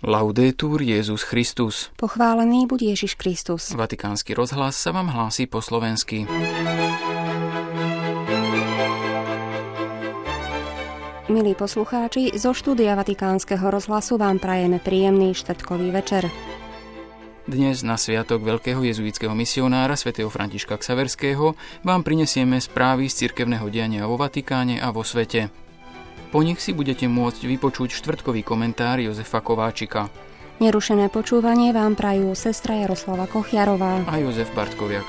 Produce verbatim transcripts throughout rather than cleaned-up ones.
Laudetur Jesus Christus. Pochválený buď Ježiš Kristus. Vatikánsky rozhlas sa vám hlási po slovensky. Milí poslucháči, zo štúdia Vatikánskeho rozhlasu vám prajeme príjemný štvrtkový večer. Dnes na sviatok veľkého jezuitského misionára svätého Františka Xaverského vám prinesieme správy z cirkevného diania vo Vatikáne a vo svete. Po nich si budete môcť vypočuť štvrtkový komentár Jozefa Kováčika. Nerušené počúvanie vám prajú sestra Jaroslava Kochiarová a Jozef Bartkoviak.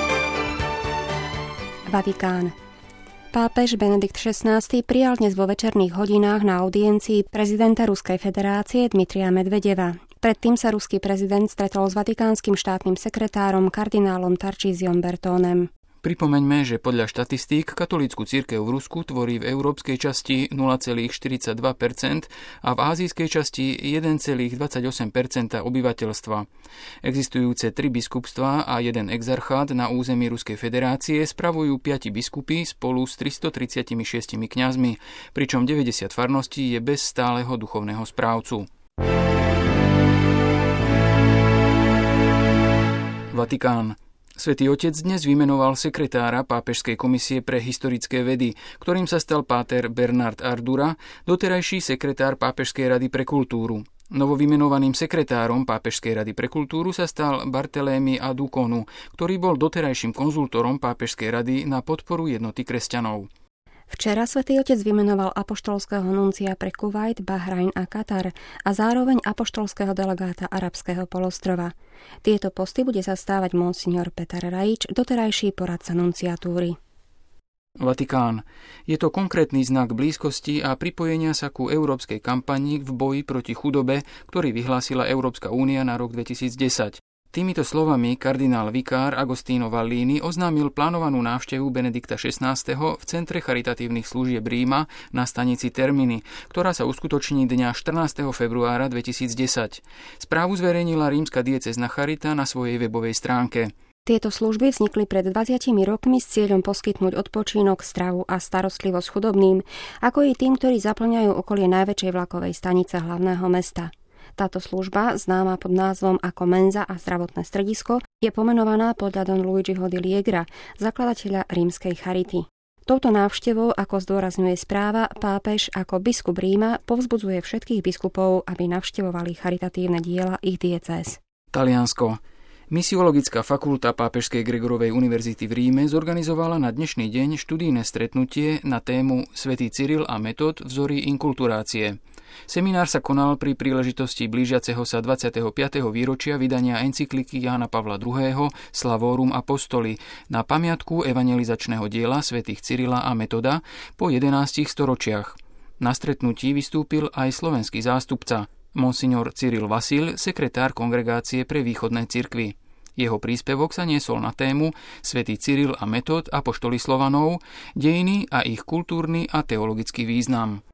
Vatikán. Pápež Benedikt šestnásty prijal dnes vo večerných hodinách na audiencii prezidenta Ruskej federácie Dmitrija Medvedeva. Predtým sa ruský prezident stretol s vatikánskym štátnym sekretárom kardinálom Tarcísiom Bertónem. Pripomeňme, že podľa štatistík katolícku cirkev v Rusku tvorí v európskej časti nula celá štyridsaťdva percent a v ázijskej časti jeden celá dvadsaťosem percent obyvateľstva. Existujúce tri biskupstvá a jeden exarchát na území Ruskej federácie spravujú piati biskupy spolu s tristotridsaťšesť kňazmi, pričom deväťdesiat farností je bez stáleho duchovného správcu. Vatikán. Svätý Otec dnes vymenoval sekretára Pápežskej komisie pre historické vedy, ktorým sa stal páter Bernard Ardura, doterajší sekretár Pápežskej rady pre kultúru. Novovymenovaným sekretárom Pápežskej rady pre kultúru sa stal Bartelémy Adukonu, ktorý bol doterajším konzultorom Pápežskej rady na podporu jednoty kresťanov. Včera Svätý Otec vymenoval apoštolského nuncia pre Kuvajt, Bahrajn a Katar a zároveň apoštolského delegáta Arabského polostrova. Tieto posty bude zastávať monsignor Peter Rajič, doterajší poradca nunciatúry. Vatikán. Je to konkrétny znak blízkosti a pripojenia sa ku európskej kampani v boji proti chudobe, ktorý vyhlásila Európska únia na rok dvetisícdesať. Týmito slovami kardinál vikár Agostino Vallini oznámil plánovanú návštevu Benedikta šestnásteho v Centre charitatívnych služieb Ríma na stanici Termini, ktorá sa uskutoční dňa štrnásteho februára dvetisícdesať. Správu zverejnila rímska diecézna charita na svojej webovej stránke. Tieto služby vznikli pred dvadsiatimi rokmi s cieľom poskytnúť odpočinok, stravu a starostlivosť chudobným, ako i tým, ktorí zaplňajú okolie najväčšej vlakovej stanice hlavného mesta. Táto služba, známa pod názvom ako Menza a zdravotné stredisko, je pomenovaná podľa Don Luigiho di Liegra, zakladateľa rímskej charity. Touto návštevou, ako zdôrazňuje správa, pápež ako biskup Ríma povzbudzuje všetkých biskupov, aby navštevovali charitatívne diela ich diecéz. Taliansko. Misiologická fakulta Pápežskej Gregorovej univerzity v Ríme zorganizovala na dnešný deň študijné stretnutie na tému Svätý Cyril a Metod vzory inkulturácie. Seminár sa konal pri príležitosti blížiaceho sa dvadsiateho piateho výročia vydania encykliky Jána Pavla druhého. Slavorum Apostoli na pamiatku evangelizačného diela svätých Cyrila a Metoda po jedenástich storočiach. Na stretnutí vystúpil aj slovenský zástupca, monsignor Cyril Vasil, sekretár Kongregácie pre východné cirkvy. Jeho príspevok sa niesol na tému Svätý Cyril a Metod apoštoli Slovanov, dejiny a ich kultúrny a teologický význam.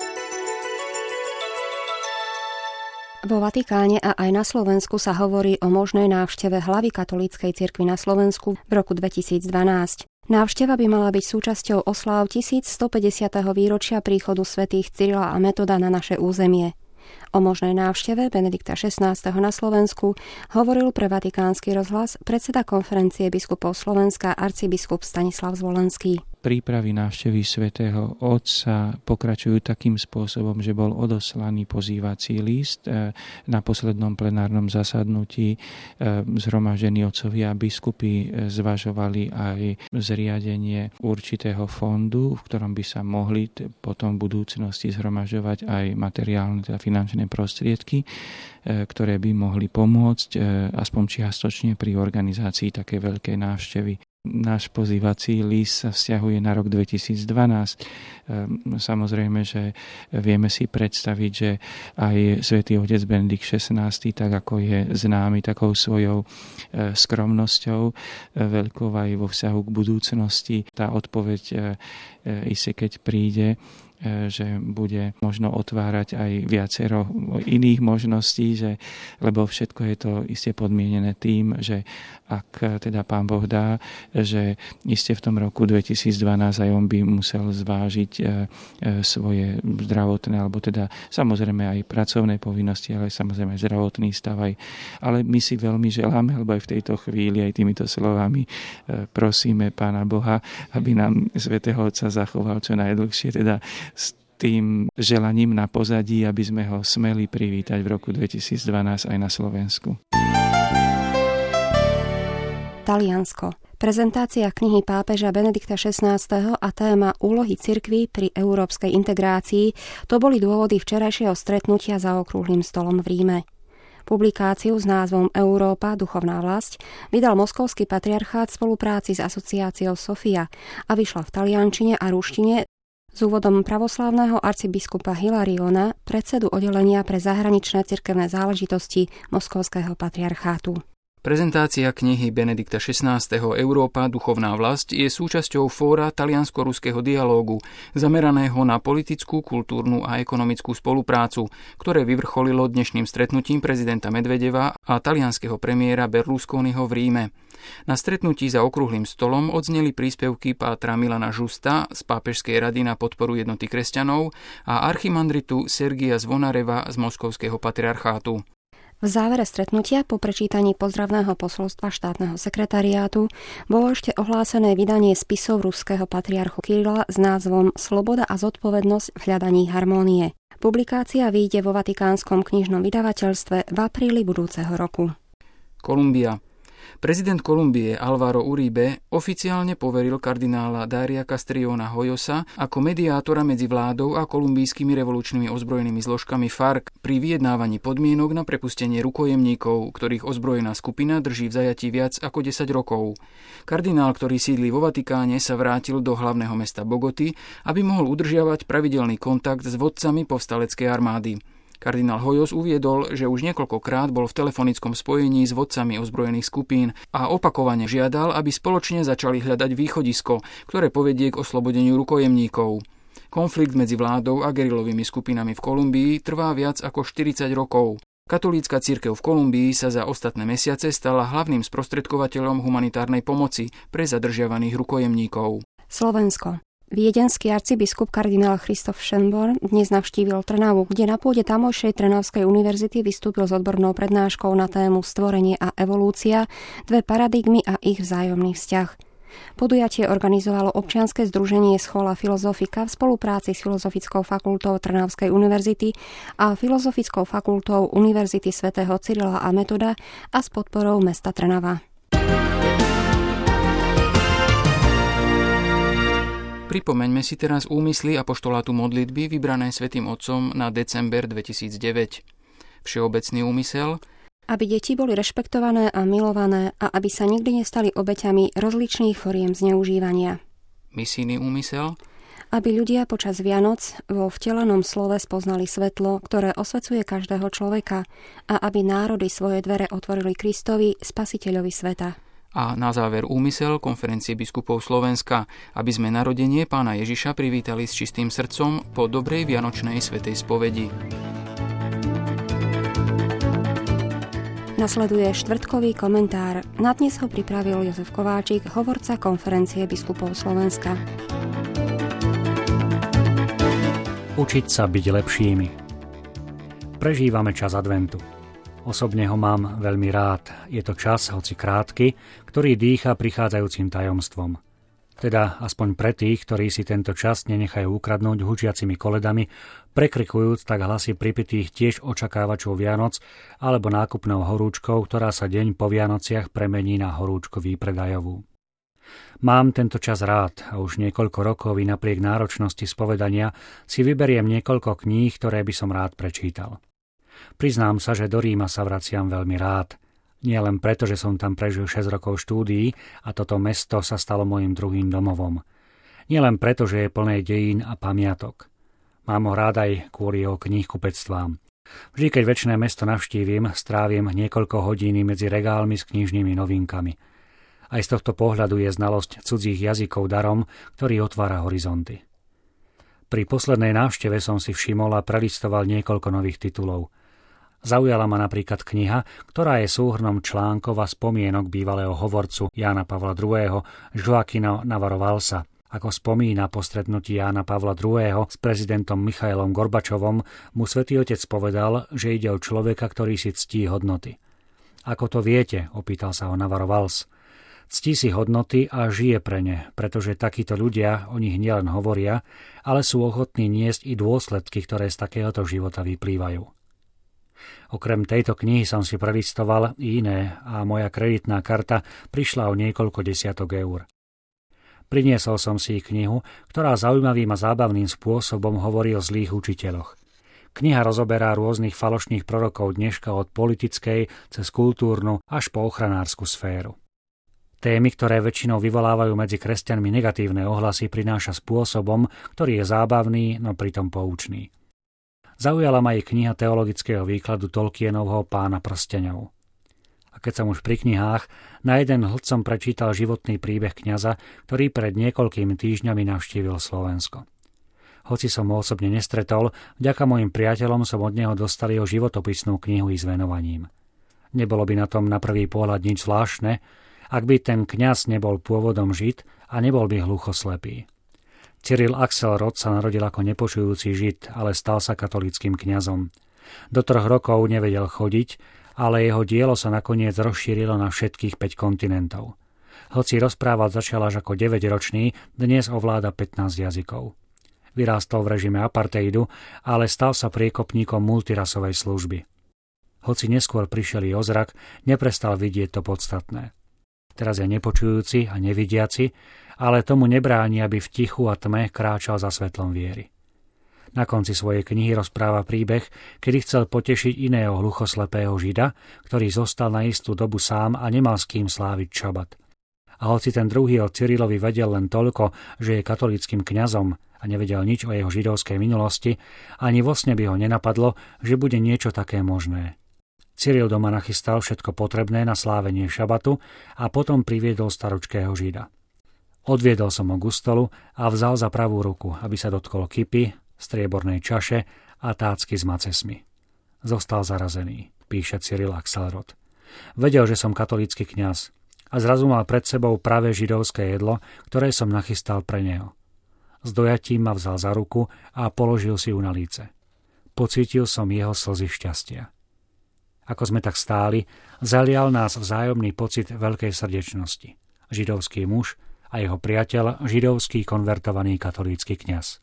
Vo Vatikáne a aj na Slovensku sa hovorí o možnej návšteve hlavy katolíckej cirkvi na Slovensku v roku dvetisícdvanásť. Návšteva by mala byť súčasťou osláv tisícstopäťdesiateho výročia príchodu svätých Cyrila a Metoda na naše územie. O možnej návšteve Benedikta šestnásteho na Slovensku hovoril pre Vatikánsky rozhlas predseda konferencie biskupov Slovenska arcibiskup Stanislav Zvolenský. Prípravy návštevy svätého Otca pokračujú takým spôsobom, že bol odoslaný pozývací list. Na poslednom plenárnom zasadnutí zhromaždení otcovia a biskupy zvažovali aj zriadenie určitého fondu, v ktorom by sa mohli potom v budúcnosti zhromažďovať aj materiálne, teda finančné prostriedky, ktoré by mohli pomôcť aspoň čiastočne pri organizácii také veľkej návštevy. Náš pozývací list sa vzťahuje na rok dvetisícdvanásť. Samozrejme, že vieme si predstaviť, že aj svätý otec Benedikt šestnásty, tak ako je známy takou svojou skromnosťou, veľkou aj vo vzťahu k budúcnosti, tá odpoveď, isté keď príde, že bude možno otvárať aj viacero iných možností, že, lebo všetko je to iste podmienené tým, že ak teda Pán Boh dá, že iste v tom roku dvetisícdvanásť aj on by musel zvážiť svoje zdravotné, alebo teda samozrejme aj pracovné povinnosti, ale samozrejme aj zdravotný stav. Aj. Ale my si veľmi želáme, alebo aj v tejto chvíli, aj týmito slovami prosíme Pána Boha, aby nám Svätého Otca zachoval čo najdlhšie, teda s tým želaním na pozadí, aby sme ho smeli privítať v roku dvetisícdvanásť aj na Slovensku. Taliansko. Prezentácia knihy pápeža Benedikta šestnásteho a téma úlohy cirkvi pri európskej integrácii, to boli dôvody včerajšieho stretnutia za okrúhlym stolom v Ríme. Publikáciu s názvom Európa, duchovná vlast vydal moskovský patriarchát v spolupráci s asociáciou Sofia a vyšla v taliančine a ruštine s úvodom pravoslávneho arcibiskupa Hilariona, predsedu oddelenia pre zahraničné cirkevné záležitosti moskovského patriarchátu. Prezentácia knihy Benedikta šestnásteho Európa, duchovná vlast je súčasťou fóra taliansko-ruského dialógu, zameraného na politickú, kultúrnu a ekonomickú spoluprácu, ktoré vyvrcholilo dnešným stretnutím prezidenta Medvedeva a talianskeho premiéra Berlusconiho v Ríme. Na stretnutí za okrúhlym stolom odzneli príspevky pátra Milana Žusta z Pápežskej rady na podporu jednoty kresťanov a archimandritu Sergia Zvonareva z moskovského patriarchátu. V závere stretnutia po prečítaní pozdravného posolstva štátneho sekretariátu bolo ešte ohlásené vydanie spisov ruského patriarchu Kirila s názvom Sloboda a zodpovednosť v hľadaní harmónie. Publikácia vyjde vo Vatikánskom knižnom vydavateľstve v apríli budúceho roku. Kolumbia. Prezident Kolumbie Alvaro Uribe oficiálne poveril kardinála Daria Castriona Hoyosa ako mediátora medzi vládou a kolumbijskými revolučnými ozbrojenými zložkami FARC pri vyjednávaní podmienok na prepustenie rukojemníkov, ktorých ozbrojená skupina drží v zajatí viac ako desať rokov. Kardinál, ktorý sídli vo Vatikáne, sa vrátil do hlavného mesta Bogoty, aby mohol udržiavať pravidelný kontakt s vodcami povstaleckej armády. Kardinál Hoyos uviedol, že už niekoľkokrát bol v telefonickom spojení s vodcami ozbrojených skupín a opakovane žiadal, aby spoločne začali hľadať východisko, ktoré povedie k oslobodeniu rukojemníkov. Konflikt medzi vládou a gerilovými skupinami v Kolumbii trvá viac ako štyridsať rokov. Katolícka cirkev v Kolumbii sa za ostatné mesiace stala hlavným sprostredkovateľom humanitárnej pomoci pre zadržiavaných rukojemníkov. Slovensko. Viedenský arcibiskup kardinál Christoph Schönborn dnes navštívil Trnavu, kde na pôde tamojšej Trnavskej univerzity vystúpil s odbornou prednáškou na tému Stvorenie a evolúcia, dve paradigmy a ich vzájomný vzťah. Podujatie organizovalo občianske združenie Schola Filozofika v spolupráci s Filozofickou fakultou Trnavskej univerzity a Filozofickou fakultou Univerzity svätého Cyrila a Metoda a s podporou mesta Trnava. Pripomeňme si teraz úmysly apoštolátu modlitby vybrané Svätým Otcom na december dvetisícdeväť. Všeobecný úmysel, aby deti boli rešpektované a milované a aby sa nikdy nestali obeťami rozličných foriem zneužívania. Misijný úmysel, aby ľudia počas Vianoc vo vtelenom slove spoznali svetlo, ktoré osvecuje každého človeka, a aby národy svoje dvere otvorili Kristovi, Spasiteľovi sveta. A na záver úmysel Konferencie biskupov Slovenska, aby sme narodenie Pána Ježiša privítali s čistým srdcom po dobrej vianočnej svätej spovedi. Nasleduje štvrtkový komentár. Na dnes ho pripravil Jozef Kováčik, hovorca Konferencie biskupov Slovenska. Učiť sa byť lepšími. Prežívame čas adventu. Osobne ho mám veľmi rád. Je to čas, hoci krátky, ktorý dýcha prichádzajúcim tajomstvom. Teda aspoň pre tých, ktorí si tento čas nenechajú ukradnúť hučiacimi koledami, prekrikujúc tak hlasy pripitých tiež očakávačov Vianoc alebo nákupnou horúčkou, ktorá sa deň po Vianociach premení na horúčku výpredajovú. Mám tento čas rád a už niekoľko rokov i napriek náročnosti spovedania si vyberiem niekoľko kníh, ktoré by som rád prečítal. Priznám sa, že do Ríma sa vraciam veľmi rád. Nie len preto, že som tam prežil šesť rokov štúdií a toto mesto sa stalo mojím druhým domovom. Nie len preto, že je plné dejín a pamiatok. Mám ho rád aj kvôli jeho knihkupectvám. Vždy, keď väčšie mesto navštívim, strávim niekoľko hodín medzi regálmi s knižnými novinkami. Aj z tohto pohľadu je znalosť cudzích jazykov darom, ktorý otvára horizonty. Pri poslednej návšteve som si všimol a prelistoval niekoľko nových titulov. Zaujala ma napríklad kniha, ktorá je súhrnom článkov a spomienok bývalého hovorcu Jána Pavla druhého. Joaquina Navarro Valsa. Ako spomína po stretnutí Jána Pavla druhého. s prezidentom Michailom Gorbačovom, mu Svätý Otec povedal, že ide o človeka, ktorý si ctí hodnoty. Ako to viete, opýtal sa ho Navarro Valls. Ctí si hodnoty a žije pre ne, pretože takíto ľudia o nich nielen hovoria, ale sú ochotní niesť i dôsledky, ktoré z takéhoto života vyplývajú. Okrem tejto knihy som si prelistoval i iné a moja kreditná karta prišla o niekoľko desiatok eur. Priniesol som si knihu, ktorá zaujímavým a zábavným spôsobom hovorí o zlých učiteľoch. Kniha rozoberá rôznych falošných prorokov dneška od politickej cez kultúrnu až po ochranársku sféru. Témy, ktoré väčšinou vyvolávajú medzi kresťanmi negatívne ohlasy, prináša spôsobom, ktorý je zábavný, no pritom poučný. Zaujala ma jej kniha teologického výkladu Tolkienovho Pána prsteňov. A keď som už pri knihách, na jeden hľad som prečítal životný príbeh kňaza, ktorý pred niekoľkými týždňami navštívil Slovensko. Hoci som ho osobne nestretol, vďaka mojim priateľom som od neho dostal jeho životopisnú knihu i s venovaním. Nebolo by na tom na prvý pohľad nič zvláštne, ak by ten kňaz nebol pôvodom Žid a nebol by hluchoslepý. Cyril Axelrod sa narodil ako nepočujúci Žid, ale stal sa katolíckym kňazom. Do troch rokov nevedel chodiť, ale jeho dielo sa nakoniec rozšírilo na všetkých päť kontinentov. Hoci rozprávať začal až ako deväťročný, dnes ovláda pätnásť jazykov. Vyrástol v režime apartheidu, ale stal sa priekopníkom multirasovej služby. Hoci neskôr prišiel i o zrak, neprestal vidieť to podstatné. Teraz je nepočujúci a nevidiaci, ale tomu nebráni, aby v tichu a tme kráčal za svetlom viery. Na konci svojej knihy rozpráva príbeh, kedy chcel potešiť iného hluchoslepého Žida, ktorý zostal na istú dobu sám a nemal s kým sláviť šabat. A hoci ten druhý o Cyrilovi vedel len toľko, že je katolíckym kňazom a nevedel nič o jeho židovskej minulosti, ani vo sne by ho nenapadlo, že bude niečo také možné. Cyril doma nachystal všetko potrebné na slávenie šabatu a potom priviedol staručkého Žida. Odviedol som ho k stolu a vzal za pravú ruku, aby sa dotkol kypy, striebornej čaše a tácky s macesmi. Zostal zarazený, píše Cyril Axelrod. Vedel, že som katolícky kňaz a zrazu mal pred sebou pravé židovské jedlo, ktoré som nachystal pre neho. S dojatím ma vzal za ruku a položil si ju na líce. Pocítil som jeho slzy šťastia. Ako sme tak stáli, zalial nás vzájomný pocit veľkej srdečnosti. Židovský muž a jeho priateľ, židovský konvertovaný katolícky kňaz.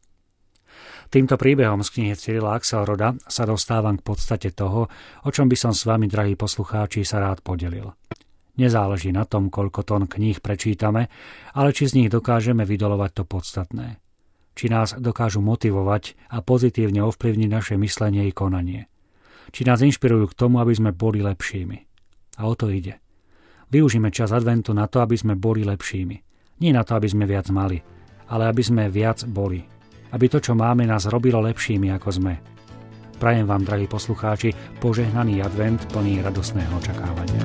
Týmto príbehom z knihy Cyrila Axelroda sa dostávam k podstate toho, o čom by som s vami, drahí poslucháči, sa rád podelil. Nezáleží na tom, koľko tón kníh prečítame, ale či z nich dokážeme vydolovať to podstatné. Či nás dokážu motivovať a pozitívne ovplyvniť naše myslenie i konanie. Či nás inšpirujú k tomu, aby sme boli lepšími. A o to ide. Využíme čas adventu na to, aby sme boli lepšími. Nie na to, aby sme viac mali, ale aby sme viac boli. Aby to, čo máme, nás robilo lepšími, ako sme. Prajem vám, drahí poslucháči, požehnaný advent plný radostného očakávania.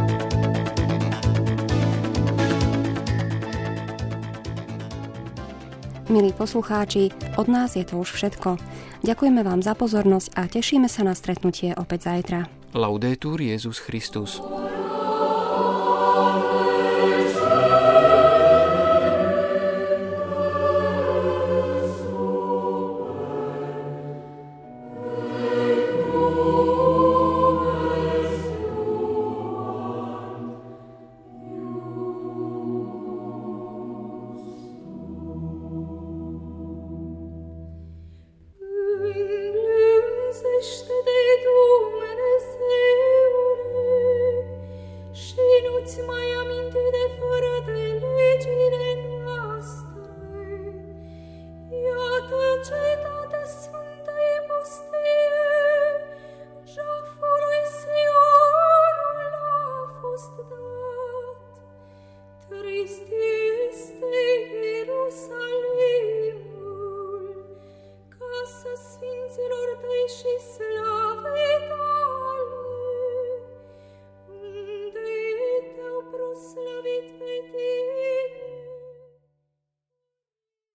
Milí poslucháči, od nás je to už všetko. Ďakujeme vám za pozornosť a tešíme sa na stretnutie opäť zajtra. Laudetur Jesus Christus. Sfinților tăi și slavă.